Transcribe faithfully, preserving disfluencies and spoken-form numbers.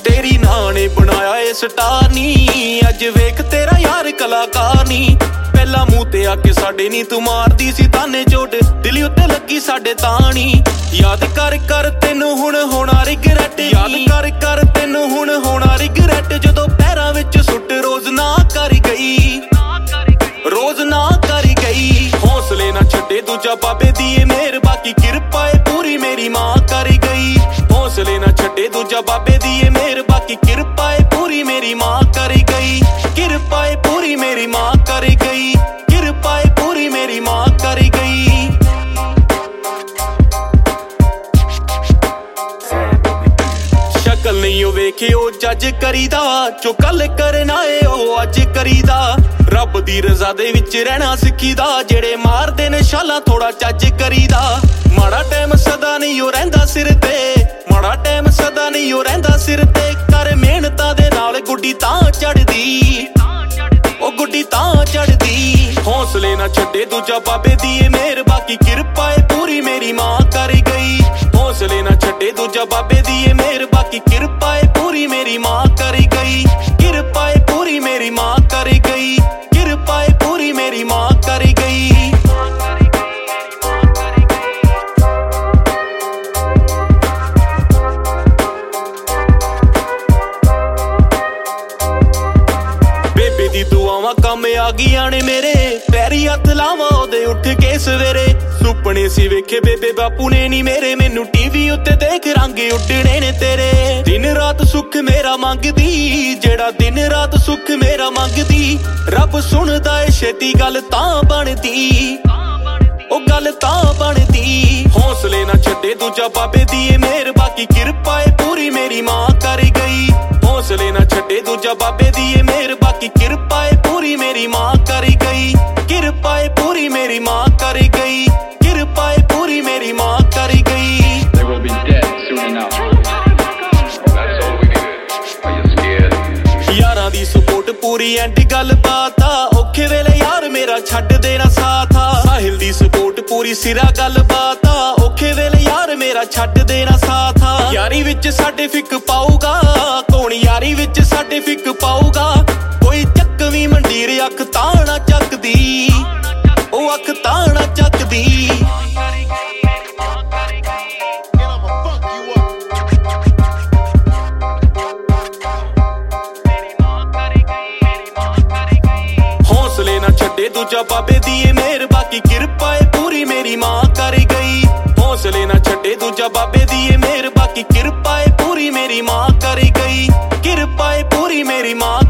तेरी नां ने बनाया ए स्टार नी, अज वेख तेरा यार कलाकार नी। पहला मूंह ते आके साडे नी तू मारदी सी ताने चोट, दिल उत्ते लगी साडे तानी। याद कर कर तेनू हुण होना रिगरेट, याद कर कर तेनू हुण होना रिगरेट। जदों पैरां विच सुट रोज ना कर गई, रोज ना कर गई। हौसले ना छड्डे दूजा बाबे दी ए मेहर, बाकी किरपा ए पूरी मेरी मां कर गई। हौसले ना छड्डे दूजा बाबे दी ए मेहर, बाकी किरपा ए पूरी मेरी मां कर गई। किरपा ए पूरी मेरी मां कर गई, किरपा ए पूरी मेरी मां कर गई। शक्ल नहीं ओ वेखे ओ जज करीदा, जो कल करना ए ओ अज करीदा। रब दी रज़ा दे विच रहना सिखीदा, जेड़े मारदे ने शाला थोड़ा चज करीदा। माड़ा टाइम सदा नहीं ओ रहिंदा सिर ते, माड़ा टाइम सदा नहीं ओ रहिंदा सिर ते। कर मेहनतां दे नाल गुड्डी तां चढ़दी, ओ गुड्डी तां चढ़दी। हौसले ना छड्डे दूजा बाबे दी ए मेहर, बाकी किरपा ए पूरी मेरी मां कर गई। हौसले ना छड्डे दूजा बाबे दी ए मेहर, बाकी किरपा ए पूरी मेरी मां कर गई। किरपा ए पूरी मेरी मां कर गई, किरपा ए पूरी मेरी मां कर गई। बेबे दी दुआवां कम आ गईयां ने मेरे, पैरी हत्थ लावां ओदे उठ के सवेरे। सुपने सी वेखे बेबे बापू ने नी मेरे, मैनू टीवी उत्ते देख रंग उड्डने ने तेरे। दिन रात सुख मेरा मंगदी, जेड़ा दिन रात सुख मेरा मंगदी। रब सुनदा ए छेती गल तां बनदी, ओ गल तां बनदी। हौसले ना छड्डे दूजा बाबे दी ए मेहर, बाकी किरपा ए पूरी मेरी मां कर गई। हौसले ना छड्डे दूजा बाबे दी ए मेहर, बाकी किरपा ए पूरी मेरी मां कर गई। किरपा ए पूरी मेरी मां कर गई, किरपा ए पूरी मेरी मां कर गई। They will be dead soon enough. That's all we needed. Are you scared? यारां दी सपोर्ट पूरी एंड गल बात आ, औखे वेले यार मेरा छड्ड देना साथ आ। साहिल दी सपोर्ट पूरी सिरा गल बात आ, औखे वेले यार मेरा छड्ड देना साथ आ। यारी विच साडे फिक पाऊगा कौन, यारी विच साडे फिक पाऊगा। कोई चक्कवी मंडीर अख ताना चकदी, ओ अख ताना चकदी। हौसले ना छड्डे दूजा बाबे दी ए मेहर, बाकी किरपा ए पूरी मेरी मां कर गई। हौसले ना छड्डे दूजा बाबे दी ए मेहर, बाकी किरपा ए पूरी मेरी मां कर गई। किरपा ए पूरी मेरी मां